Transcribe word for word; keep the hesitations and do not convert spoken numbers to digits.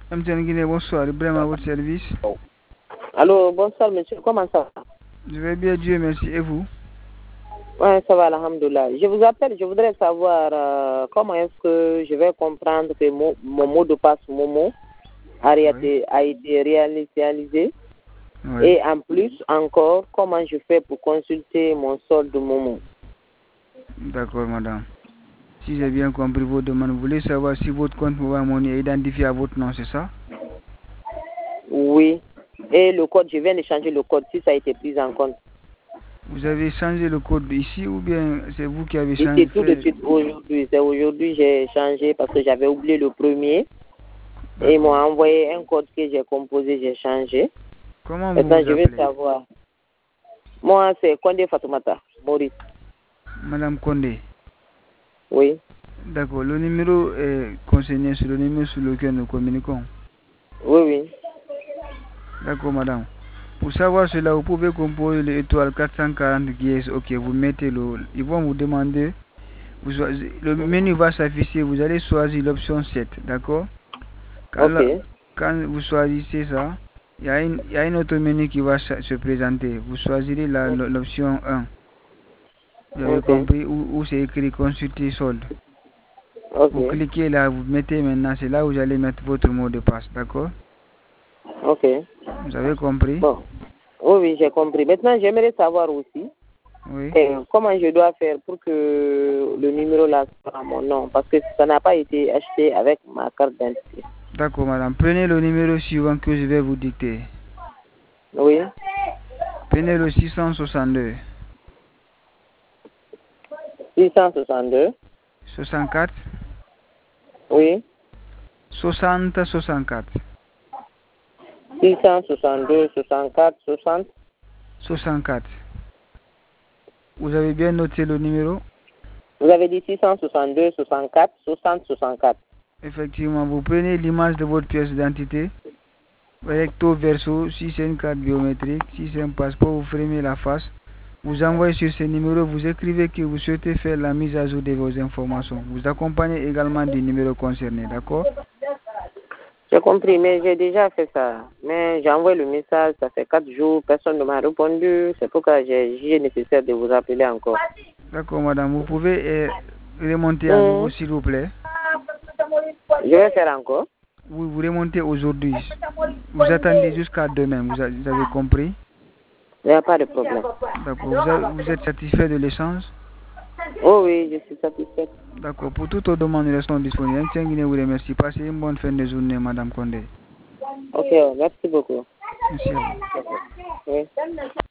M T N Guinée, bonsoir. Ibrahim à votre service. Allô, bonsoir monsieur, comment ça va? Je vais bien, Dieu merci. Et vous? Ouais, ça va, alhamdoulilah. Je vous appelle, je voudrais savoir euh, comment est-ce que je vais comprendre que mon, mon mot de passe Momo a, Oui. été, a été réalisé. Oui. Et en plus, encore, comment je fais pour consulter mon solde Momo? D'accord, madame. Si j'ai bien compris vos demandes, vous voulez savoir si votre compte Mobile Money est identifié à votre nom, c'est ça? Oui. Et le code, je viens de changer le code, si ça a été pris en compte. Vous avez changé le code ici ou bien c'est vous qui avez Ici, changé? tout de suite aujourd'hui. C'est aujourd'hui que j'ai changé parce que j'avais oublié le premier. Et ils m'ont envoyé un code que j'ai composé, j'ai changé. Comment vous Maintenant, vous je appelez? veux savoir. Moi, c'est Kondé Fatoumata, Maurice. Madame Kondé. Oui. D'accord. Le numéro est consigné sur le numéro sur lequel nous communiquons. Oui, oui. D'accord, madame. Pour savoir cela, vous pouvez composer l'étoile quatre cent quarante dièse. Ok, vous mettez le. Ils vont vous demander. Vous choisissez, le menu va s'afficher. Vous allez choisir l'option sept. D'accord? Quand, Ok. la, quand vous choisissez ça, il y, a une, il y a un autre menu qui va se présenter. Vous choisirez l'option un. Vous avez Ok. compris? Où, où c'est écrit consulter solde. Ok. Vous cliquez là, vous mettez maintenant. C'est là où vous allez mettre votre mot de passe. D'accord? Ok. Vous avez compris? Bon. Oui, oui, j'ai compris. Maintenant, j'aimerais savoir aussi Oui. euh, comment je dois faire pour que le numéro là soit à mon nom. Parce que ça n'a pas été acheté avec ma carte d'identité. D'accord, madame. Prenez le numéro suivant que je vais vous dicter. Oui. Prenez le six cent soixante-deux. six cent soixante-deux. soixante-quatre. Oui. soixante soixante-quatre. six cent soixante-deux, soixante-quatre, soixante. soixante-quatre. Vous avez bien noté le numéro? Vous avez dit six cent soixante-deux, soixante-quatre, soixante, soixante-quatre. Effectivement, vous prenez l'image de votre pièce d'identité, recto verso, si c'est une carte biométrique, si c'est un passeport, vous fermez la face, vous envoyez sur ce numéro, vous écrivez que vous souhaitez faire la mise à jour de vos informations. Vous accompagnez également du numéro concerné, d'accord? J'ai compris, mais j'ai déjà fait ça. Mais j'ai envoyé le message, ça fait quatre jours, personne ne m'a répondu. C'est pourquoi j'ai jugé nécessaire de vous appeler encore. D'accord, madame. Vous pouvez euh, remonter à nouveau, s'il vous plaît. Je vais faire encore. Oui, vous remontez aujourd'hui. Vous attendez jusqu'à demain, vous, a, vous avez compris? Il n'y a pas de problème. D'accord. Vous, vous êtes satisfait de l'échange? Oh oui, je suis satisfaite. D'accord. Pour toutes les demandes, nous restons disponibles. M T N Guinée vous remercie. Passez une bonne fin de journée, madame Kondé. Ok, merci beaucoup. Merci à vous. Oui.